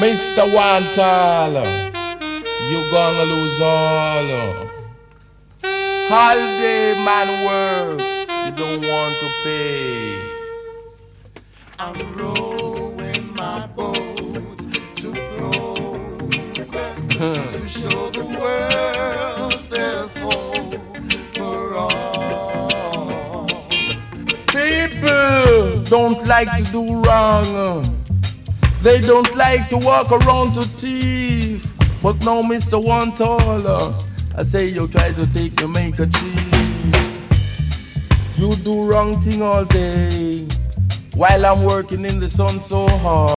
Mr. Wantal, you gonna lose all. Holiday man work, you don't want to pay. I'm rowing my boat to progress, to show the world there's hope for all. People don't like to do wrong. They don't like to walk around to thief. But now, Mr. One Taller, I say you try to take the make a cheat. You do wrong thing all day while I'm working in the sun so hard.